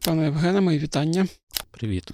Пане Євгене, мої вітання. Привіт.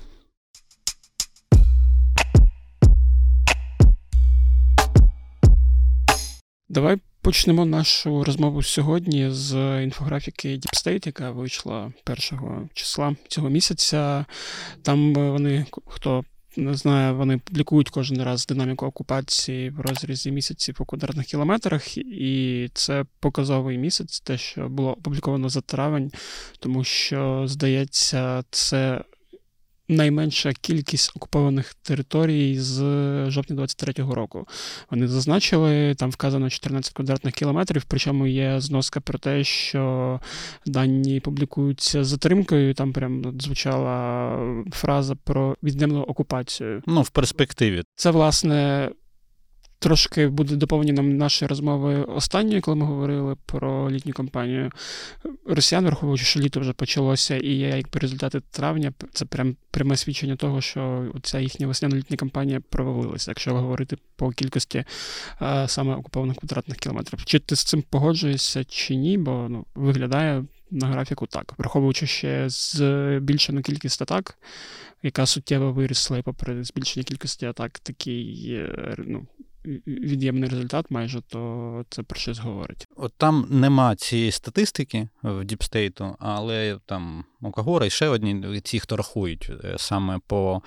Давай почнемо нашу розмову сьогодні з інфографіки Deep State, яка вийшла 1 числа цього місяця. Там вони, хто не знає, вони публікують кожен раз динаміку окупації в розрізі місяців по квадратних кілометрах, і це показовий місяць, те, що було опубліковано за травень, тому що, здається, це найменша кількість окупованих територій з жовтня 23-го року. Вони зазначили, там вказано 14 квадратних кілометрів, причому є зноска про те, що дані публікуються з затримкою, там прям звучала фраза про від'ємну окупацію. В перспективі. Це, власне, трошки буде доповненням нашої розмови останньої, коли ми говорили про літню кампанію росіян, враховуючи, що літо вже почалося, і є якби результати травня, це пряме свідчення того, що ця їхня весняно-літня кампанія провалилася, якщо говорити по кількості саме окупованих квадратних кілометрів. Чи ти з цим погоджуєшся, чи ні, бо виглядає на графіку так. Враховуючи ще збільшену кількість атак, яка суттєво вирісла, і попри збільшення кількості атак, такий від'ємний результат майже, то це про щось говорить. От там нема цієї статистики в Діпстейту, але там Окагора і ще одні, ті, хто рахують саме по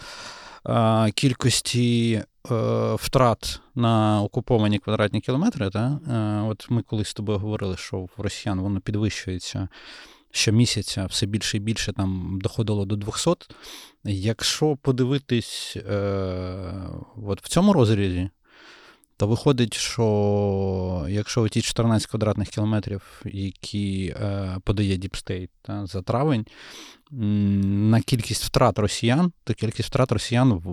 кількості втрат на окуповані квадратні кілометри. От ми колись з тобою говорили, що в росіян воно підвищується щомісяця, все більше і більше, там доходило до 200. Якщо подивитись от в цьому розрізі, то виходить, що якщо ті 14 квадратних кілометрів, які подає Deep State за травень, на кількість втрат росіян, то кількість втрат росіян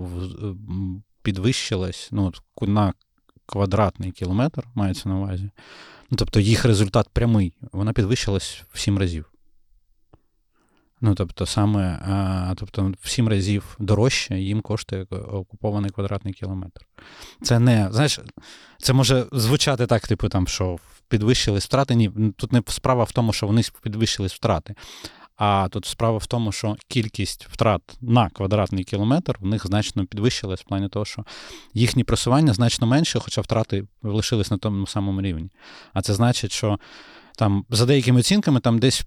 підвищилась на квадратний кілометр, мається на увазі. Тобто їх результат прямий, вона підвищилась в 7 разів. Тобто в 7 разів дорожче їм коштує окупований квадратний кілометр. Це не, знаєш, це може звучати так, що підвищились втрати. Ні, тут не справа в тому, що вони підвищились втрати, а тут справа в тому, що кількість втрат на квадратний кілометр в них значно підвищилась в плані того, що їхні просування значно менше, хоча втрати лишились на тому самому рівні. А це значить, що там за деякими оцінками там десь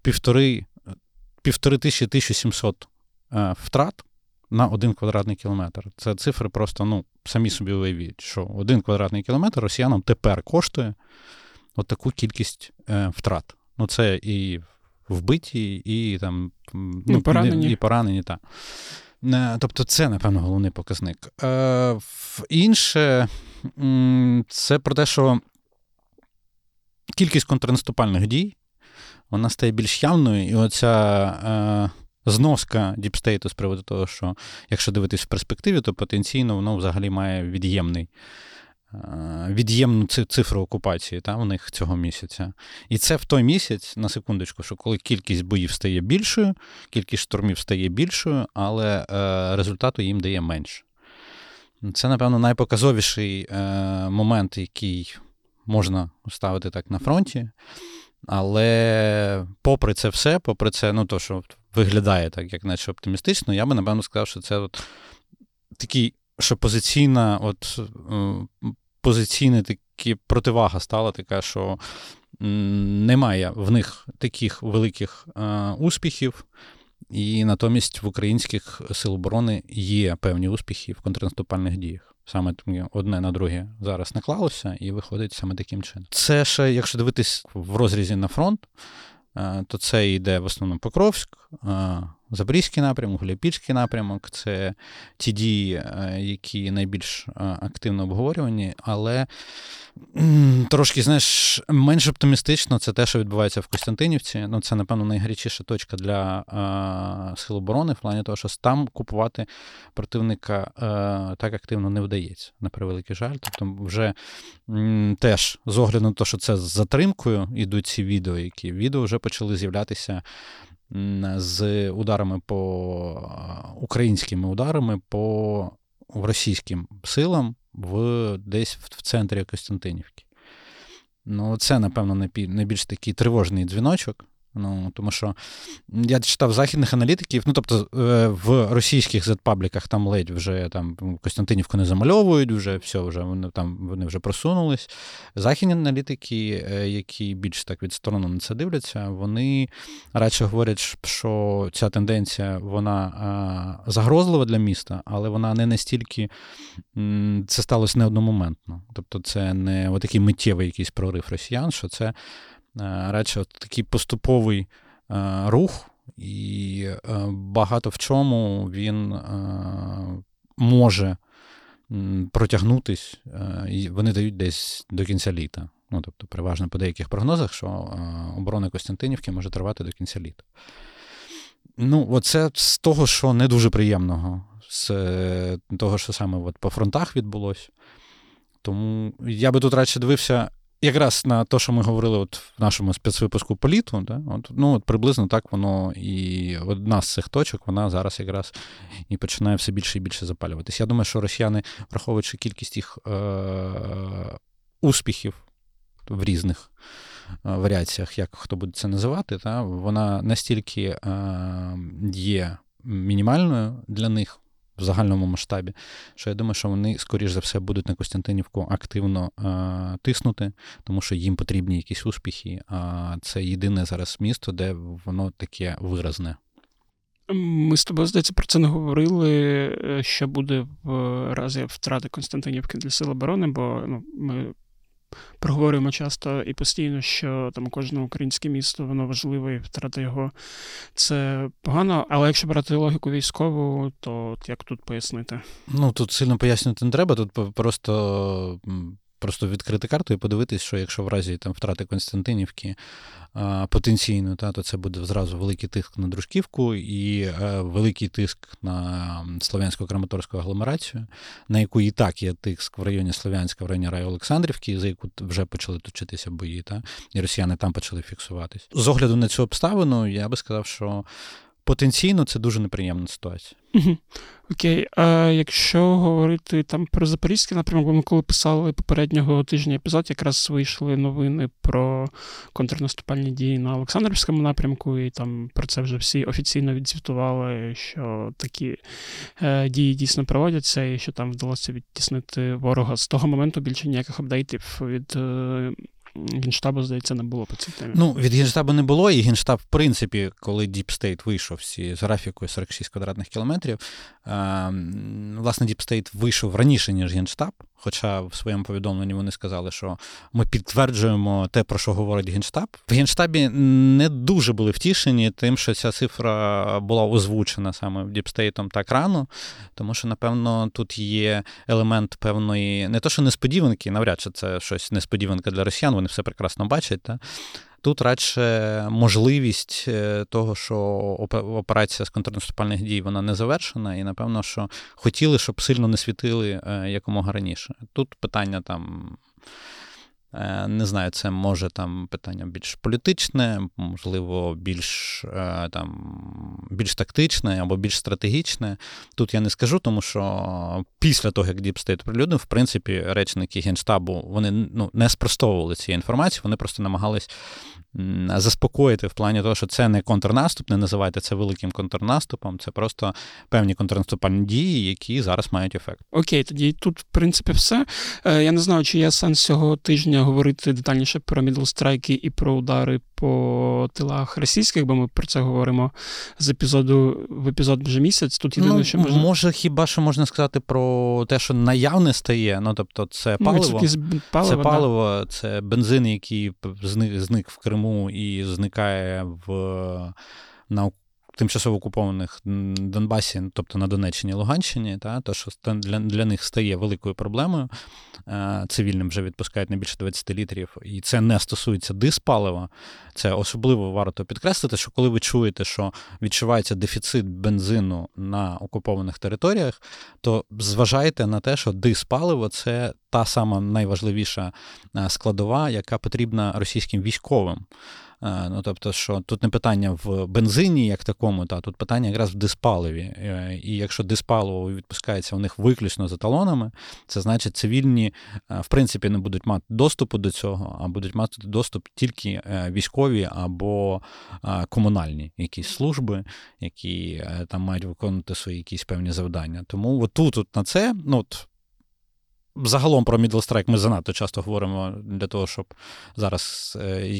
1500-1700 втрат на 1 квадратний кілометр. Це цифри просто, самі собі уявіть, що 1 квадратний кілометр росіянам тепер коштує таку кількість втрат. Це і вбиті, і там поранені. Так. Тобто це, напевно, головний показник. Інше, це про те, що кількість контрнаступальних дій, вона стає більш явною, і оця зноска Діпстейту з приводу того, що якщо дивитись в перспективі, то потенційно воно взагалі має від'ємну цифру окупації у них цього місяця. І це в той місяць, на секундочку, що коли кількість боїв стає більшою, кількість штурмів стає більшою, але результату їм дає менше. Це, напевно, найпоказовіший момент, який можна ставити так на фронті. Але попри це все, попри це, то, що виглядає так, як наче оптимістично, я би, напевно, сказав, що це такий, що позиційна противага стала така, що немає в них таких великих успіхів, і натомість в українських сил оборони є певні успіхи в контрнаступальних діях. Саме одне на друге зараз наклалося і виходить саме таким чином. Це ще, якщо дивитись в розрізі на фронт, то це йде в основному Покровськ, Запорізький напрямок, Гуляйпільський напрямок. Це ті дії, які найбільш активно обговорювані, але трошки, менш оптимістично це те, що відбувається в Костянтинівці. Це, напевно, найгарячіша точка для Сил оборони в плані того, що там купувати противника так активно не вдається, на превеликий жаль. Тобто вже теж з огляду на те, що це з затримкою йдуть ці відео вже почали з'являтися з ударами українськими ударами по російським силам десь в центрі Костянтинівки. Це, напевно, найбільш такий тривожний дзвіночок, Ну, тому що я читав західних аналітиків, ну, тобто в російських зет-пабліках там ледь вже там Костянтинівку не замальовують, вже все, вони вже просунулись. Західні аналітики, які більш так відсторонено на це дивляться, вони радше говорять, що ця тенденція, вона загрозлива для міста, але вона не настільки, це сталося не одномоментно. Тобто це не отакий миттєвий якийсь прорив росіян, що це радше такий поступовий рух, і багато в чому він може протягнутись, і вони дають десь до кінця літа. Ну, тобто, переважно по деяких прогнозах, що оборона Костянтинівки може тривати до кінця літа. Ну, оце з того, що не дуже приємного, з того, що саме от по фронтах відбулося. Тому я би тут радше дивився якраз на те, що ми говорили от в нашому спецвипуску по літу, да? От приблизно так воно і одна з цих точок, вона зараз якраз і починає все більше і більше запалюватись. Я думаю, що росіяни, враховуючи кількість їх успіхів в різних варіаціях, як хто буде це називати, вона настільки є мінімальною для них в загальному масштабі, що я думаю, що вони, скоріш за все, будуть на Костянтинівку активно тиснути, тому що їм потрібні якісь успіхи, а це єдине зараз місто, де воно таке виразне. Ми з тобою, здається, про це не говорили, що буде в разі втрати Костянтинівки для Сил оборони, бо ми проговорюємо часто і постійно, що там кожне українське місто, воно важливе, і втрата його – це погано. Але якщо брати логіку військову, то як тут пояснити? Ну, тут сильно пояснювати не треба, тут просто відкрити карту і подивитись, що якщо в разі там втрати Костянтинівки потенційно, то це буде зразу великий тиск на Дружківку і великий тиск на Слов'янсько-Краматорську агломерацію, на яку і так є тиск в районі Слов'янська, в районі Олександрівки, за яку вже почали точитися бої, і росіяни там почали фіксуватись. З огляду на цю обставину, я би сказав, що потенційно це дуже неприємна ситуація. Окей, а якщо говорити там про Запорізький напрямок, ми коли писали попереднього тижня епізод, якраз вийшли новини про контрнаступальні дії на Олександрівському напрямку, і там про це вже всі офіційно відзвітували, що такі дії дійсно проводяться, і що там вдалося відтіснити ворога. З того моменту більше ніяких апдейтів від Генштабу, здається, не було по цій темі. Від Генштабу не було, і Генштаб, в принципі, коли Deep State вийшов з графікою 46 квадратних кілометрів, власне, Deep State вийшов раніше, ніж Генштаб, хоча в своєму повідомленні вони сказали, що ми підтверджуємо те, про що говорить Генштаб. В Генштабі не дуже були втішені тим, що ця цифра була озвучена саме Deep State так рано, тому що, напевно, тут є елемент певної, не то що несподіванки, навряд чи це щось несподіванка для росіян, вони все прекрасно бачать, Тут радше можливість того, що операція з контрнаступальних дій, вона не завершена, і, напевно, що хотіли, щоб сильно не світили якомога раніше. Тут питання там, не знаю, це може там питання більш політичне, можливо, більш тактичне або більш стратегічне. Тут я не скажу, тому що після того, як Deep State оприлюднив, в принципі, речники Генштабу, вони не спростовували цієї інформації, вони просто намагались заспокоїти в плані того, що це не контрнаступ, не називайте це великим контрнаступом, це просто певні контрнаступальні дії, які зараз мають ефект. Окей, тоді тут, в принципі, все. Я не знаю, чи є сенс цього тижня говорити детальніше про мідлстрайки і про удари по тилах російських, бо ми про це говоримо з епізоду в епізод вже місяць. Тут єдине, що можна... Може, хіба що можна сказати про те, що наявне стає, тобто це паливо, це бензин, який зник в Криму і зникає на тимчасово окупованих Донбасі, тобто на Донеччині і Луганщині, то, що для них стає великою проблемою. Цивільним вже відпускають не більше 20 літрів, і це не стосується диспалива. Це особливо варто підкреслити, що коли ви чуєте, що відчувається дефіцит бензину на окупованих територіях, то зважайте на те, що диспаливо – це та сама найважливіша складова, яка потрібна російським військовим. Ну, тобто, що тут не питання в бензині як такому, тут питання якраз в диспаливі. І якщо диспаливо відпускається у них виключно за талонами, це значить цивільні, в принципі, не будуть мати доступу до цього, а будуть мати доступ тільки військові або комунальні якісь служби, які там мають виконувати свої якісь певні завдання. Тому отут на це, загалом про Middle Strike ми занадто часто говоримо для того, щоб зараз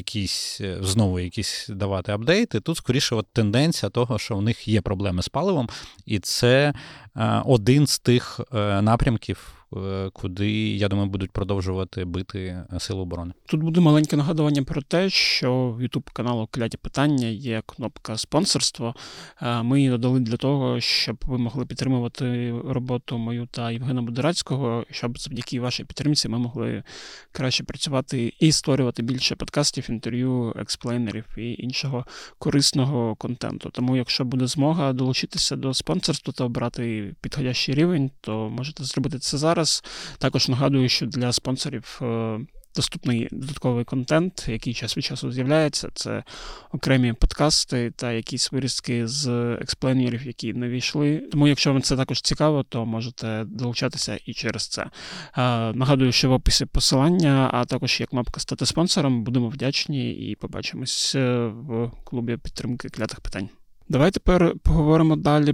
знову якісь давати апдейти. Тут, скоріше, тенденція того, що у них є проблеми з паливом, і це один з тих напрямків, куди, я думаю, будуть продовжувати бити Сили оборони. Тут буде маленьке нагадування про те, що в YouTube-каналу «Кляті питання» є кнопка «Спонсорство». Ми її додали для того, щоб ви могли підтримувати роботу мою та Євгена Будерацького, щоб завдяки вашій підтримці ми могли краще працювати і створювати більше подкастів, інтерв'ю, експлейнерів і іншого корисного контенту. Тому, якщо буде змога долучитися до спонсорства та обрати підходящий рівень, то можете зробити це зараз. Також нагадую, що для спонсорів доступний додатковий контент, який час від часу з'являється. Це окремі подкасти та якісь вирізки з експлейнерів, які не війшли. Тому, якщо вам це також цікаво, то можете долучатися і через це. Нагадую, що в описі посилання, а також є кнопка «Стати спонсором». Будемо вдячні і побачимось в клубі підтримки клятих питань. Давай тепер поговоримо далі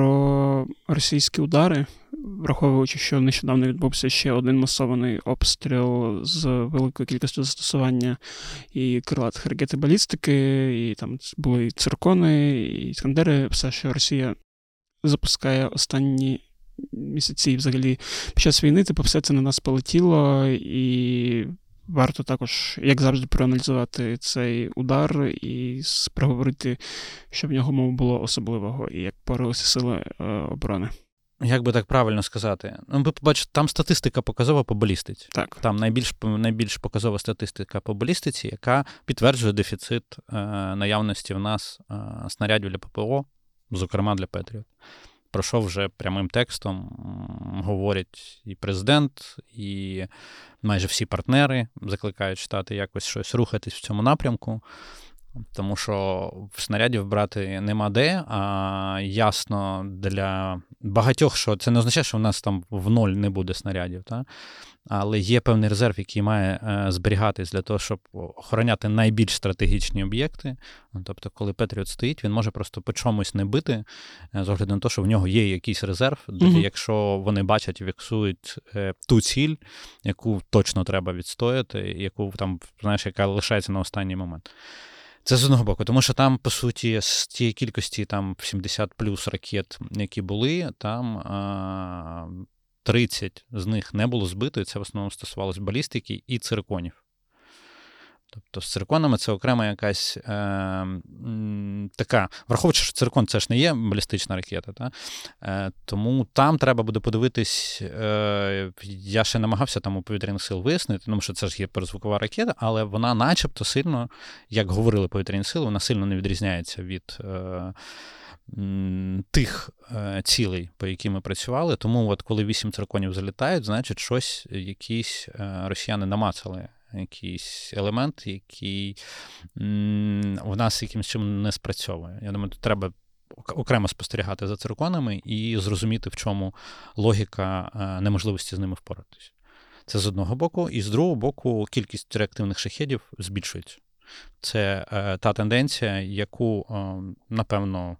про російські удари, враховуючи, що нещодавно відбувся ще один масований обстріл з великою кількістю застосування і крилатих ракет і балістики, і там були і циркони, і іскандери, все, що Росія запускає останні місяці і взагалі під час війни, все це на нас полетіло, і варто також, як завжди, проаналізувати цей удар і проговорити, що в нього було особливого і як боролися сили оборони. Як би так правильно сказати? Ви побачите, там статистика показова по балістиці. Так. Там найбільш показова статистика по балістиці, яка підтверджує дефіцит наявності в нас снарядів для ППО, зокрема для Петріот. Про що вже прямим текстом говорять і президент, і майже всі партнери закликають Штати якось щось рухатись в цьому напрямку, тому що снарядів брати нема де, а ясно для багатьох, що це не означає, що в нас там в ноль не буде снарядів, але є певний резерв, який має зберігатись для того, щоб охороняти найбільш стратегічні об'єкти. Тобто, коли Петріот стоїть, він може просто по чомусь не бити, з огляду на те, що в нього є якийсь резерв, якщо вони бачать і фіксують ту ціль, яку точно треба відстояти, яку там, яка лишається на останній момент. Це з одного боку, тому що там, по суті, з тієї кількості там 70 плюс ракет, які були, там 30 з них не було збито, і це в основному стосувалося балістики і цирконів. Тобто з цирконами це окрема якась така, враховуючи, що циркон це ж не є балістична ракета, тому там треба буде подивитись, я ще намагався там у повітряних сил вияснити, тому що це ж є перезвукова ракета, але вона начебто сильно, як говорили повітряні сили, вона сильно не відрізняється від тих цілей, по яким ми працювали, тому коли 8 цирконів залітають, значить щось, якісь росіяни намацали, якийсь елемент, який в нас якимось чином не спрацьовує. Я думаю, тут треба окремо спостерігати за цирконами і зрозуміти, в чому логіка неможливості з ними впоратися. Це з одного боку. І з другого боку, кількість реактивних шахедів збільшується. Це та тенденція, яку, напевно,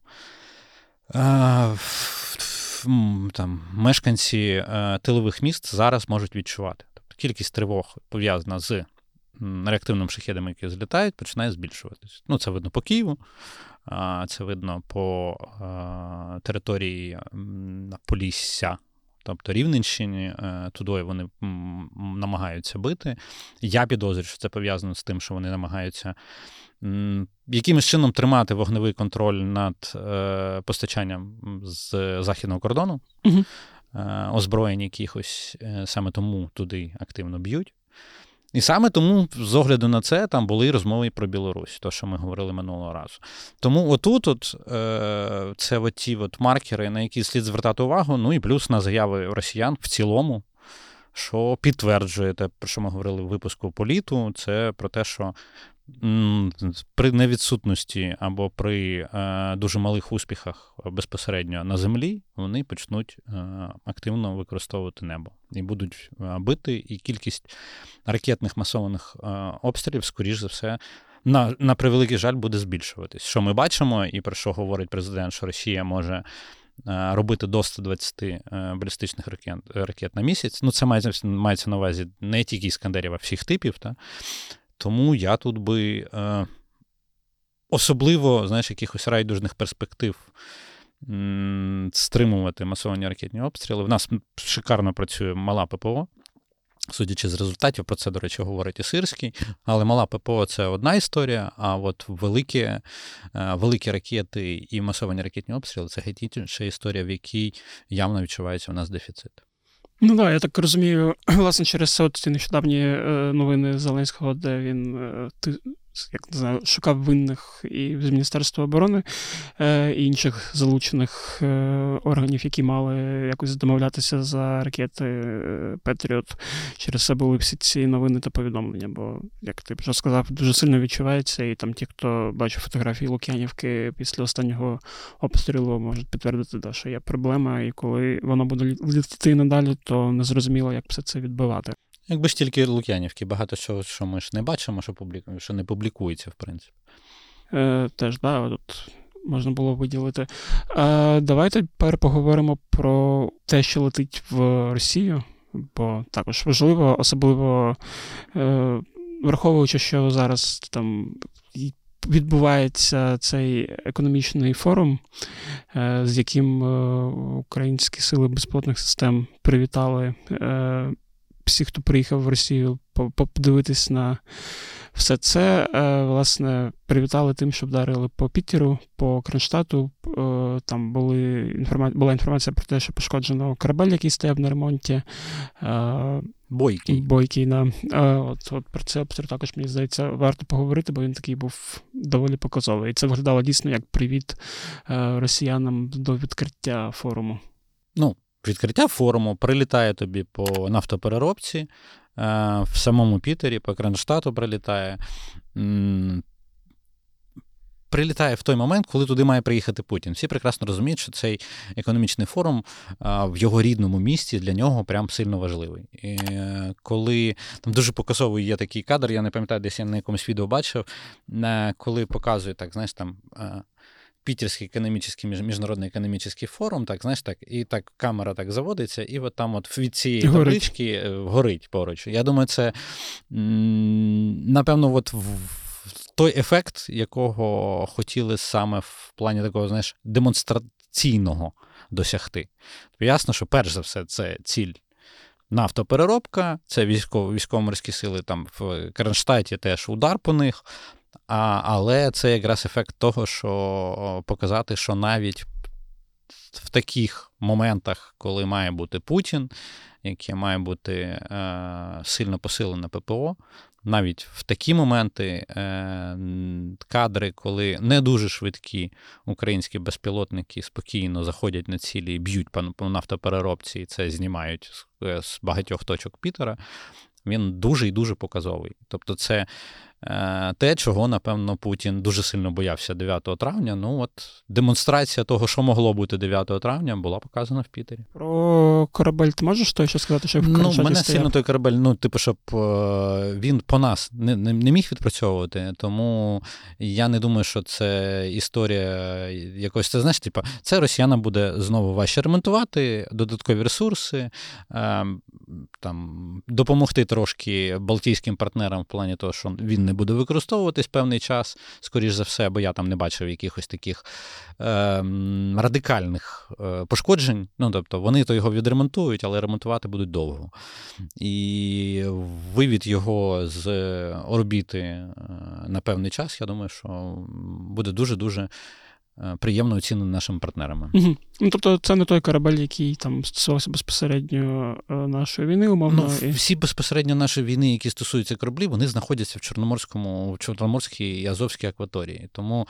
там, мешканці тилових міст зараз можуть відчувати. Кількість тривог, пов'язана з реактивними шахедами, які злітають, починає збільшуватись. Це видно по Києву, це видно по території Полісся, тобто Рівненщині, туди вони намагаються бити. Я підозрюю, що це пов'язано з тим, що вони намагаються якимось чином тримати вогневий контроль над постачанням з західного кордону. Угу. Озброєнь якихось, саме тому туди активно б'ють. І саме тому, з огляду на це, там були розмови про Білорусь, то, що ми говорили минулого разу. Тому отут це ті маркери, на які слід звертати увагу, і плюс на заяви росіян в цілому, що підтверджує те, про що ми говорили в випуску «Політу», це про те, що при невідсутності або при дуже малих успіхах безпосередньо на землі, вони почнуть активно використовувати небо. І будуть бити, і кількість ракетних масованих обстрілів, скоріш за все, на превеликий жаль, буде збільшуватись. Що ми бачимо, і про що говорить президент, що Росія може робити до 120 балістичних ракет на місяць. Ну, це мається на увазі не тільки іскандерів, а всіх типів. Та? Тому я тут би особливо, знаєш, якихось райдужних перспектив стримувати масовані ракетні обстріли. В нас шикарно працює мала ППО, судячи з результатів, про це, до речі, говорить і Сирський, але мала ППО – це одна історія, а от великі ракети і масовані ракетні обстріли – це геть інша історія, в якій явно відчувається у нас дефіцит. Ну так, я так розумію, власне, через ці нещодавні новини Зеленського, де він як не знаю, шукав винних і з Міністерства оборони, і інших залучених органів, які мали якось домовлятися за ракети Петріот. Через це були всі ці новини та повідомлення, бо, як ти вже сказав, дуже сильно відчувається, і там ті, хто бачив фотографії Лук'янівки після останнього обстрілу, можуть підтвердити, що є проблема, і коли воно буде літати надалі, то незрозуміло, як все це відбивати. Якби ж тільки Лук'янівки, багато чого, що ми ж не бачимо, що не публікується, в принципі. Теж, да, тут можна було виділити. Давайте тепер поговоримо про те, що летить в Росію, бо також важливо, особливо враховуючи, що зараз там відбувається цей економічний форум, з яким українські сили безпілотних систем привітали всі, хто приїхав в Росію, подивитись на все це, власне, привітали тим, що вдарили по Пітеру, по Кронштадту. Там була інформація про те, що пошкоджено корабель, який стояв на ремонті. Бойкий, да. От про це обстріл також, мені здається, варто поговорити, бо він такий був доволі показовий. І це виглядало дійсно як привіт росіянам до відкриття форуму. Відкриття форуму прилітає тобі по нафтопереробці, в самому Пітері, по Кронштадту прилітає. Прилітає в той момент, коли туди має приїхати Путін. Всі прекрасно розуміють, що цей економічний форум в його рідному місті для нього прям сильно важливий. І коли там дуже показовий є такий кадр, я не пам'ятаю, десь я на якомусь відео бачив, коли показує, так, знаєш, там Пітерський міжнародний економічний форум, так, знаєш, так, і так камера так заводиться, і от там от від цієї таблички горить поруч. Я думаю, це, напевно, от той ефект, якого хотіли саме в плані такого, знаєш, демонстраційного досягти. Ясно, що перш за все це ціль нафтопереробка, це військово-морські сили, там в Кронштадті теж удар по них, але це якраз ефект того, що показати, що навіть в таких моментах, коли має бути Путін, яке має бути сильно посилене ППО, навіть в такі моменти кадри, коли не дуже швидкі українські безпілотники спокійно заходять на цілі і б'ють по нафтопереробці, і це знімають з багатьох точок Пітера, він дуже і дуже показовий. Тобто це те, чого, напевно, Путін дуже сильно боявся 9 травня. Ну от демонстрація того, що могло бути 9 травня, була показана в Пітері. Про корабель ти можеш то ще сказати, що в Кронштадті стояв? Мене сильно той корабель, щоб він по нас не міг відпрацьовувати, тому я не думаю, що це історія якось, це, знаєш, це росіянам буде знову важче ремонтувати, додаткові ресурси, там, допомогти трошки балтійським партнерам в плані того, що він не буде використовуватись певний час, скоріш за все, бо я там не бачив якихось таких радикальних пошкоджень. Ну, тобто, вони то його відремонтують, але ремонтувати будуть довго. І вивід його з орбіти на певний час, я думаю, що буде дуже-дуже приємно оцінений нашими партнерами. Угу. Ну, тобто це не той корабель, який там стосувався безпосередньо нашої війни, умовно. Всі безпосередньо нашої війни, які стосуються кораблів, вони знаходяться в Чорноморській і Азовській акваторії. Тому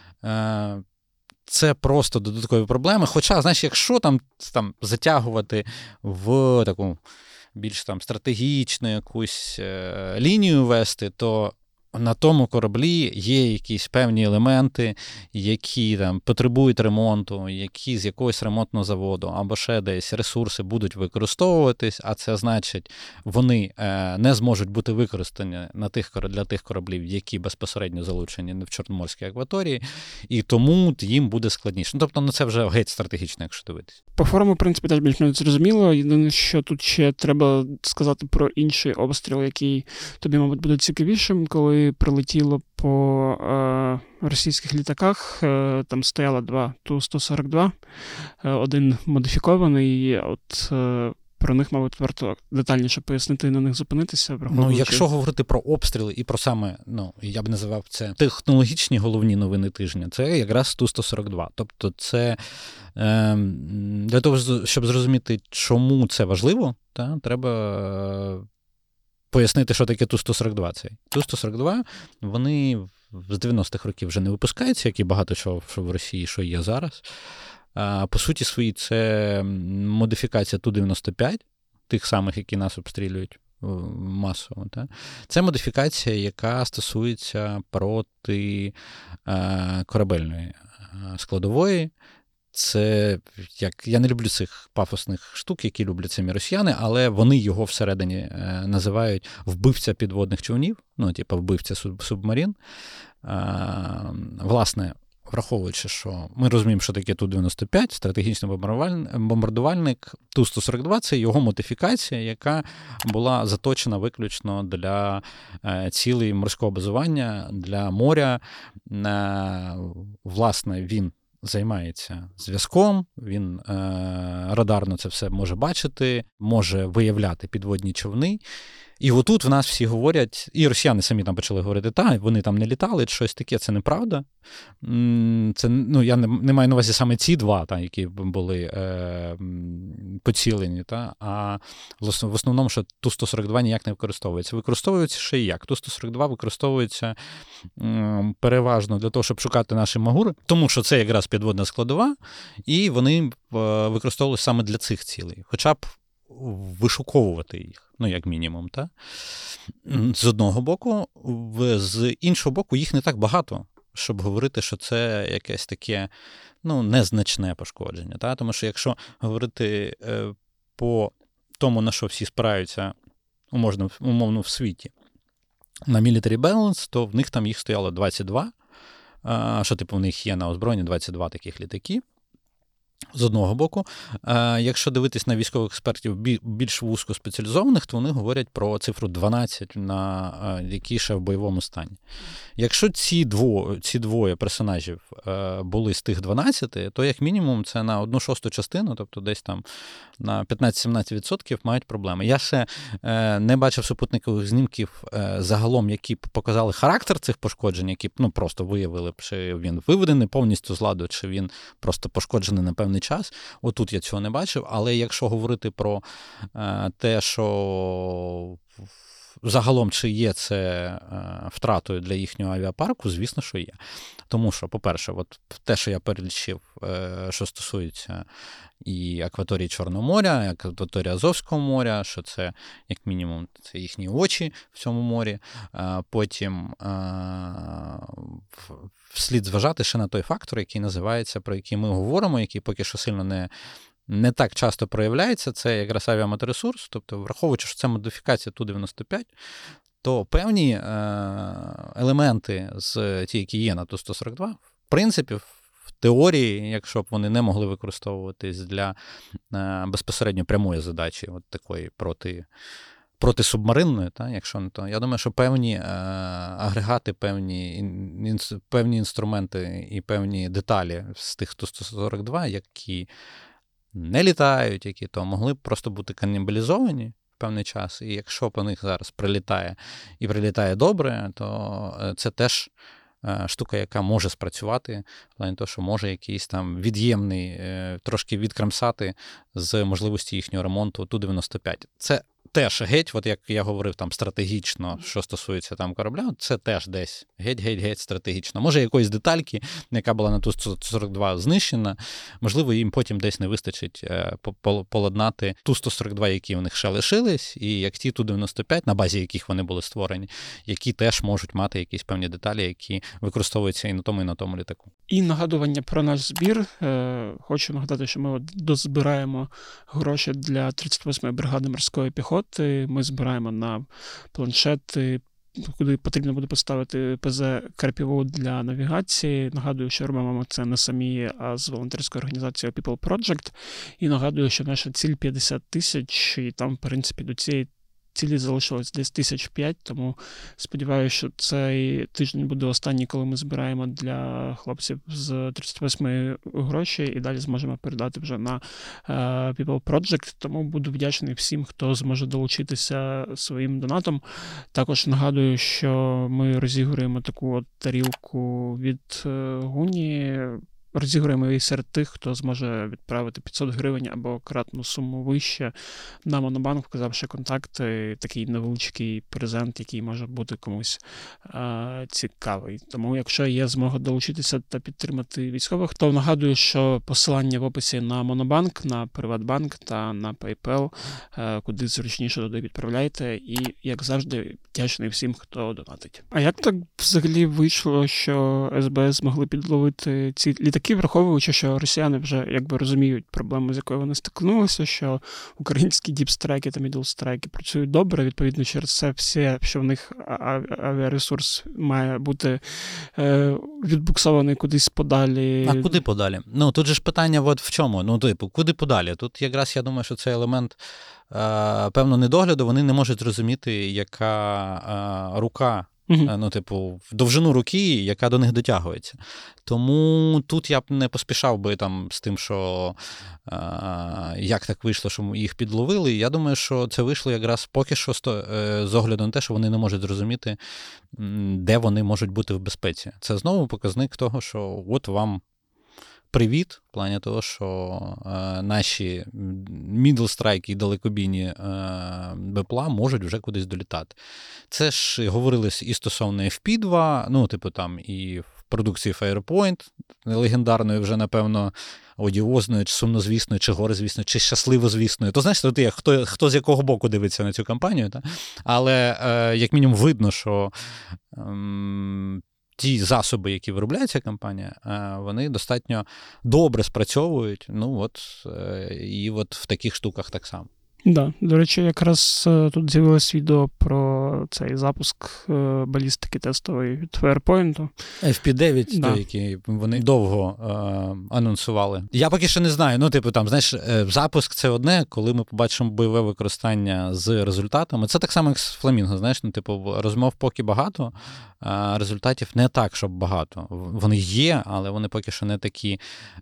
це просто додаткові проблеми. Хоча, знаєш, якщо там затягувати в таку більш там стратегічну якусь лінію вести, то на тому кораблі є якісь певні елементи, які там потребують ремонту, які з якогось ремонтного заводу або ще десь ресурси будуть використовуватись, а це значить, вони не зможуть бути використані для тих кораблів, які безпосередньо залучені в Чорноморській акваторії, і тому їм буде складніше. Ну, тобто, це вже геть стратегічно, якщо дивитися. По форуму, в принципі, теж більш-менш зрозуміло. Єдине, що тут ще треба сказати про інший обстріл, який тобі, мабуть, буде цікавішим, коли прилетіло по російських літаках. Там стояло 2 Ту-142, один модифікований, от про них, мабуть, варто детальніше пояснити і на них зупинитися. Ну, якщо говорити про обстріли і про саме, я б називав це технологічні головні новини тижня, це якраз Ту-142. Тобто це для того, щоб зрозуміти, чому це важливо, треба пояснити, що таке Ту-142 цей. Ту-142, вони з 90-х років вже не випускаються, як і багато чого, що в Росії, що є зараз. По суті своїй, це модифікація Ту-95, тих самих, які нас обстрілюють масово. Так? Це модифікація, яка стосується проти корабельної складової. Це, я не люблю цих пафосних штук, які люблять самі росіяни, але вони його всередині називають вбивця підводних човнів, вбивця субмарин. Власне, враховуючи, що ми розуміємо, що таке Ту-95, стратегічний бомбардувальник, Ту-142 – це його модифікація, яка була заточена виключно для цілей морського базування, для моря. Власне, він займається зв'язком, він радарно це все може бачити, може виявляти підводні човни. І отут в нас всі говорять, і росіяни самі там почали говорити, вони там не літали, щось таке, це неправда. Це, я не маю на увазі саме ці два, які були поцілені, а в основному, що Ту-142 ніяк не використовується. Використовується ще і як. Ту-142 використовується переважно для того, щоб шукати наші магури, тому що це якраз підводна складова, і вони використовувалися саме для цих цілей. Хоча б вишуковувати їх, як мінімум, так? З одного боку, з іншого боку, їх не так багато, щоб говорити, що це якесь таке, незначне пошкодження, так? Тому що якщо говорити по тому, на що всі спираються умовно в світі, на Military Balance, то в них там їх стояло 22, що в них є на озброєнні 22 таких літаки. З одного боку, якщо дивитись на військових експертів більш вузько спеціалізованих, то вони говорять про цифру 12, які ще в бойовому стані. Якщо ці двоє персонажів були з тих 12, то як мінімум це на 1/6 частину, тобто десь там на 15-17% мають проблеми. Я ще не бачив супутникових знімків загалом, які б показали характер цих пошкоджень, які б просто виявили, чи він виведений повністю з ладу, чи він просто пошкоджений на певний час. Отут я цього не бачив, але якщо говорити про те, що загалом чи є це втратою для їхнього авіапарку, звісно, що є. Тому що, по-перше, те, що я перелічив, що стосується і акваторії Чорного моря, і акваторії Азовського моря, що це, як мінімум, це їхні очі в цьому морі. Потім слід зважати ще на той фактор, який називається, про який ми говоримо, який поки що сильно не так часто проявляється, це якраз авіамоторесурс, тобто враховуючи, що це модифікація Ту-95, то певні елементи з ті, які є на Ту-142, в принципі, в теорії, якщо б вони не могли використовуватись для безпосередньо прямої задачі, от такої протисубмаринної, якщо не то, я думаю, що певні агрегати, певні інструменти і певні деталі з тих Ту-142, які не літають, які то могли б просто бути канібалізовані в певний час, і якщо по них зараз прилітає і прилітає добре, то це теж штука, яка може спрацювати, в плані того, що може якийсь там від'ємний, трошки відкремсати з можливості їхнього ремонту Ту-95. Це теж геть, от як я говорив там стратегічно, що стосується там корабля, це теж десь геть стратегічно. Може, якоїсь детальки, яка була на Ту-142 знищена, можливо, їм потім десь не вистачить поладнати Ту-142, які в них ще лишились, і як ті Ту-95, на базі яких вони були створені, які теж можуть мати якісь певні деталі, які використовуються і на тому літаку. І нагадування про наш збір. Хочу нагадати, що ми дозбираємо гроші для 38-ї бригади морської піхоти. Ми збираємо на планшети, куди потрібно буде поставити ПЗ Карпіву для навігації. Нагадую, що робимо ми це не самі, а з волонтерською організацією People Project. І нагадую, що наша ціль 50 тисяч, і там, в принципі, до цієї цілі залишилось десь 5,000, тому сподіваюся, що цей тиждень буде останній, коли ми збираємо для хлопців з 38-ї гроші, і далі зможемо передати вже на People Project, тому буду вдячний всім, хто зможе долучитися своїм донатом. Також нагадую, що ми розігруємо таку от тарілку від Гуні. Розіграємо її серед тих, хто зможе відправити 500 гривень або кратну суму вище на Монобанк, вказавши контакти, такий невеличкий презент, який може бути комусь цікавий. Тому, якщо є змога долучитися та підтримати військових, то нагадую, що посилання в описі на Монобанк, на Приватбанк та на PayPal, куди зручніше туди відправляйте. І, як завжди, вдячний всім, хто донатить. А як так взагалі вийшло, що СБС змогли підловити ці літаки, враховуючи, що росіяни вже якби розуміють проблему, з якою вони стикнулися, що українські діпстрайки та мідлстрайки працюють добре, відповідно через це все, що в них авіаресурс має бути відбуксований кудись подалі. А куди подалі? Ну, тут же ж питання от в чому? Ну, типу, куди подалі? Тут якраз я думаю, що цей елемент певно недогляду, вони не можуть зрозуміти, яка рука, ну, типу, в довжину руки, яка до них дотягується. Тому тут я б не поспішав би там з тим, що як так вийшло, що їх підловили. Я думаю, що це вийшло якраз поки що з огляду на те, що вони не можуть зрозуміти, де вони можуть бути в безпеці. Це знову показник того, що от вам привіт, в плані того, що наші мідлстрайки і далекобійні БПЛА можуть вже кудись долітати. Це ж говорилось і стосовно FP2, ну, типу там і в продукції Firepoint, легендарної вже, напевно, одіозною, чи сумнозвісною, чи горизвісною, чи щасливозвісною. То, знаєш, от хто з якого боку дивиться на цю кампанію. Та? Але, як мінімум, видно, що ті засоби, які виробляє ця компанія, вони достатньо добре спрацьовують, ну от, і от в таких штуках так само. Да, до речі, якраз тут з'явилось відео про цей запуск балістики тестової від Firepoint. FP9, да. Які вони довго анонсували. Я поки що не знаю, ну, типу, там, знаєш, запуск – це одне, коли ми побачимо бойове використання з результатами. Це так само, як з Фламінго, знаєш, ну, типу, розмов поки багато, а результатів не так, щоб багато. Вони є, але вони поки що не такі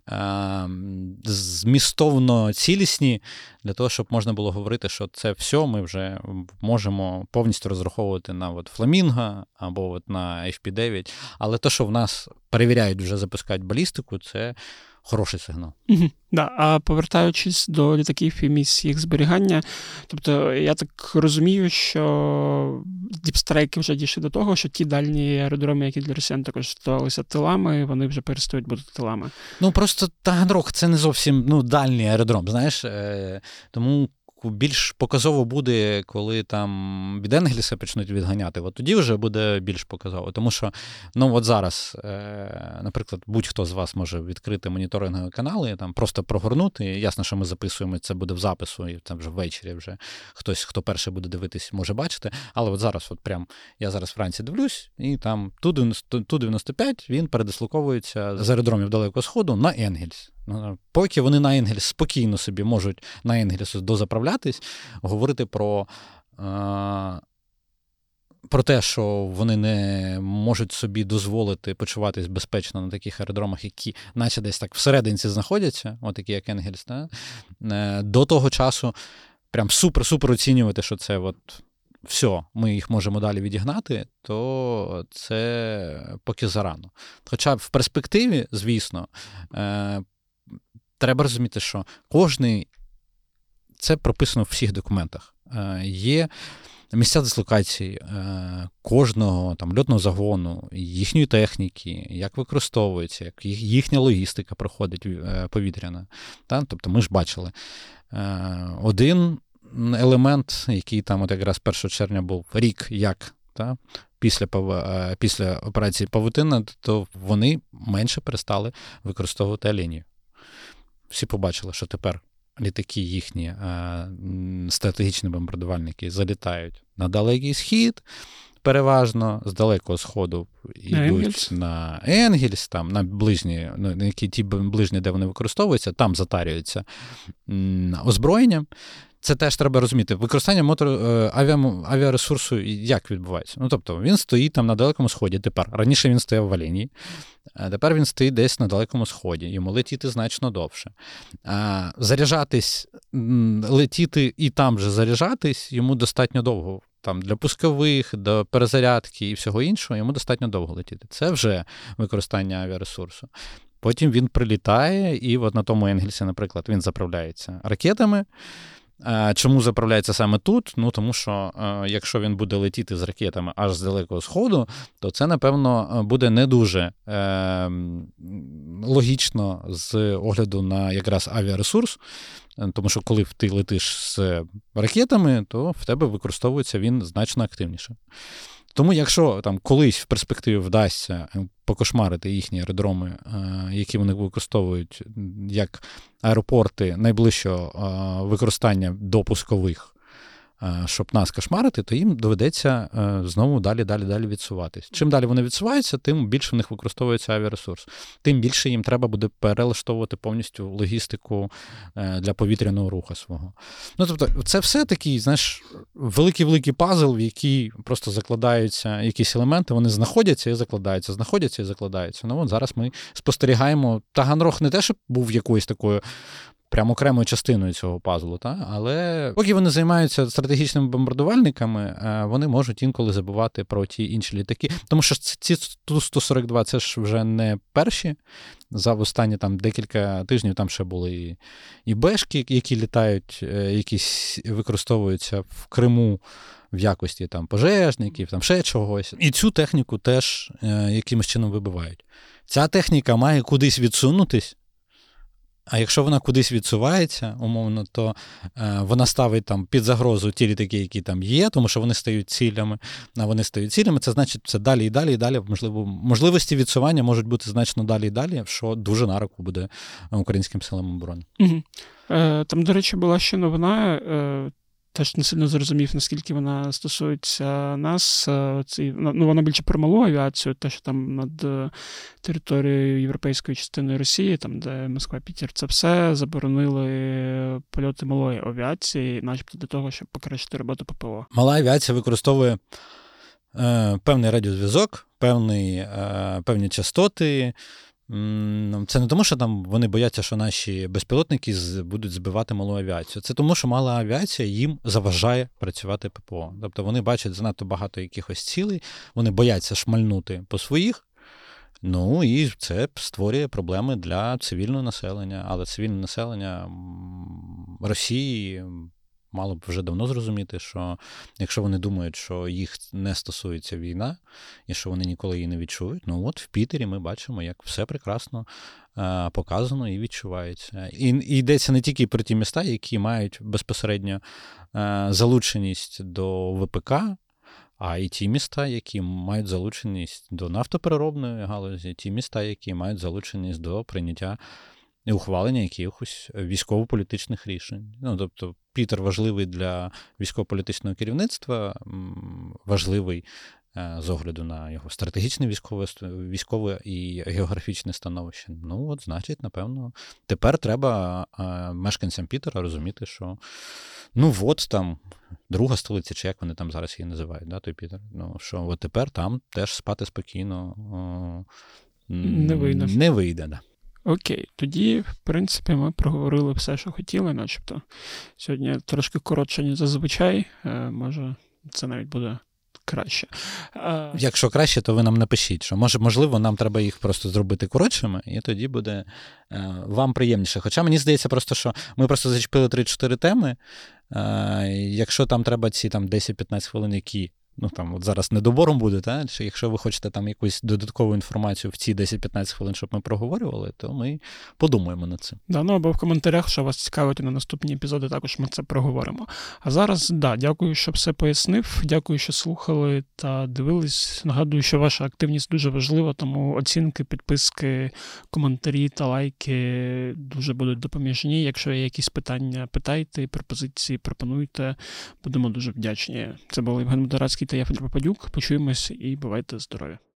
змістовно цілісні для того, щоб можна було говорити, що це все ми вже можемо повністю розраховувати на от Фламінго або от на FP9. Але те, що в нас перевіряють, вже запускають балістику, це хороший сигнал. Да, а повертаючись до літаків і місць їх зберігання, тобто я так розумію, що діпстрайки вже дійшли до того, що ті дальні аеродроми, які для росіян також ставалися тилами, вони вже перестають бути тилами. Ну, просто Таганрог – це не зовсім дальній аеродром, знаєш, тому більш показово буде, коли там від Енгельса почнуть відганяти. От тоді вже буде більш показово. Тому що, ну от зараз, наприклад, будь-хто з вас може відкрити моніторингові канали, там просто прогорнути. Ясно, що ми записуємо, це буде в запису, і там вже ввечері вже хтось, хто перший буде дивитись, може бачити. Але от зараз, от прям, я зараз вранці дивлюсь, і там Ту-95, він передислоковується з аеродромів Далекого Сходу на Енгельс. Поки вони на Енгельс спокійно собі можуть на Енгельсу дозаправлятись, говорити про те, що вони не можуть собі дозволити почуватись безпечно на таких аеродромах, які наче десь так всерединці знаходяться, от такі як Енгельс, до того часу прям супер-супер оцінювати, що це от все, ми їх можемо далі відігнати, то це поки зарано. Хоча в перспективі, звісно, треба розуміти, що кожний це прописано в всіх документах. Є місця дислокації кожного там льотного загону, їхньої техніки, як використовується, як їхня логістика проходить повітряна. Тобто ми ж бачили. Один елемент, який там от якраз 1 червня був рік, як після операції Павутинна, то вони менше перестали використовувати лінію. Всі побачили, що тепер літаки їхні, стратегічні бомбардувальники, залітають на Далекий Схід, переважно з Далекого Сходу йдуть на Енгельс, там, на ближні, на які ті ближні, де вони використовуються, там затарюються озброєнням. Це теж треба розуміти. Використання авіаресурсу як відбувається? Тобто він стоїть там на Далекому Сході тепер. Раніше він стояв в Оленії, а тепер він стоїть десь на Далекому Сході. Йому летіти значно довше. Заряджатись, летіти і там же заряджатись йому достатньо довго. Там для пускових, до перезарядки і всього іншого йому достатньо довго летіти. Це вже використання авіаресурсу. Потім він прилітає, і от на тому Енгельсі, наприклад, він заправляється ракетами. Чому заправляється саме тут? Тому що якщо він буде летіти з ракетами аж з Далекого Сходу, то це, напевно, буде не дуже логічно з огляду на якраз авіаресурс, тому що коли ти летиш з ракетами, то в тебе використовується він значно активніше. Тому якщо там колись в перспективі вдасться покошмарити їхні аеродроми, які вони використовують як аеропорти найближчого використання до пускових, щоб нас кошмарити, то їм доведеться знову далі відсуватись. Чим далі вони відсуваються, тим більше в них використовується авіаресурс. Тим більше їм треба буде перелаштовувати повністю логістику для повітряного руху свого. Тобто, це все такий, великий-великий пазл, в який просто закладаються якісь елементи, вони знаходяться і закладаються. Зараз ми спостерігаємо. Таганрог не те, щоб був якоюсь такою прямо окремою частиною цього пазлу, але поки вони займаються стратегічними бомбардувальниками, вони можуть інколи забувати про ті інші літаки. Тому що ці Ту-142 це ж вже не перші. За останні там декілька тижнів там ще були і Бешки, які літають, якісь використовуються в Криму в якості там пожежників, там ще чогось. І цю техніку теж якимось чином вибивають. Ця техніка має кудись відсунутись. А якщо вона кудись відсувається, умовно, то вона ставить там під загрозу ті літаки, які там є, тому що вони стають цілями. А вони стають цілями, це значить, це далі і далі і далі. Можливості відсування можуть бути значно далі і далі, що дуже на руку буде українським силам оборони. Угу. Там, до речі, була ще новина, теж не сильно зрозумів, наскільки вона стосується нас. Вона більше про малу авіацію, те, що там над територією європейської частини Росії, там, де Москва-Пітер, це все заборонили польоти малої авіації, начебто для того, щоб покращити роботу ППО. Мала авіація використовує певний радіозв'язок, певні частоти. Це не тому, що там вони бояться, що наші безпілотники будуть збивати малу авіацію. Це тому, що мала авіація їм заважає працювати ППО. Тобто вони бачать занадто багато якихось цілей, вони бояться шмальнути по своїх, і це створює проблеми для цивільного населення. Але цивільне населення Росії мало б вже давно зрозуміти, що якщо вони думають, що їх не стосується війна, і що вони ніколи її не відчують, в Пітері ми бачимо, як все прекрасно показано і відчувається. І йдеться не тільки про ті міста, які мають безпосередньо залученість до ВПК, а й ті міста, які мають залученість до нафтопереробної галузі, ті міста, які мають залученість до прийняття і ухвалення якихось військово-політичних рішень. Тобто Пітер важливий для військово-політичного керівництва, важливий з огляду на його стратегічне військове і географічне становище. Значить, напевно, тепер треба мешканцям Пітера розуміти, що там друга столиця, чи як вони там зараз її називають, той Пітер, що тепер там теж спати спокійно не вийде. Да. Окей, тоді, в принципі, ми проговорили все, що хотіли, начебто. Сьогодні трошки коротше, ніж зазвичай. Може, це навіть буде краще. Якщо краще, то ви нам напишіть, що можливо, нам треба їх просто зробити коротшими, і тоді буде вам приємніше. Хоча мені здається просто, що ми просто зачепили 3-4 теми. Якщо там треба ці 10-15 хвилин, які от зараз недобором буде, чи якщо ви хочете там якусь додаткову інформацію в ці 10-15 хвилин, щоб ми проговорювали, то ми подумаємо над цим. Або в коментарях, що вас цікавить, і на наступні епізоди також ми це проговоримо. А зараз, дякую, що все пояснив, дякую, що слухали та дивились. Нагадую, що ваша активність дуже важлива, тому оцінки, підписки, коментарі та лайки дуже будуть допоміжні. Якщо є якісь питання, питайте, пропозиції пропонуйте. Будемо дуже вдячні. Це був Євген Модерацький та я, Федір Попадюк. Почуємось і бувайте здорові.